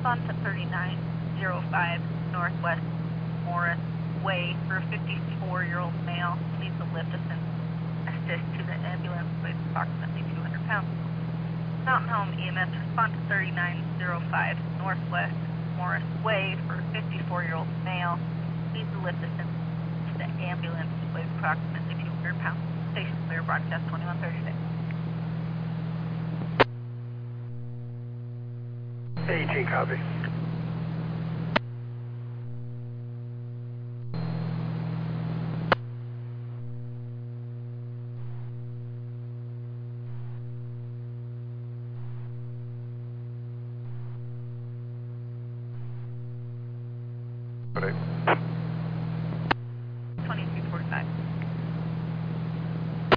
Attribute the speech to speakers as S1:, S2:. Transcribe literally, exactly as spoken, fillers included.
S1: respond to thirty-nine oh five Northwest Morris Way for a fifty-four-year-old male who needs a lift assist, assist to the ambulance with approximately two hundred pounds. Mountain Home E M S respond to thirty-nine oh five Northwest Morris Way for a fifty-four-year-old male who needs a lift assist to the ambulance with approximately two hundred pounds. Station clear, broadcast twenty-one thirty-six.
S2: eighteen, copy. Right.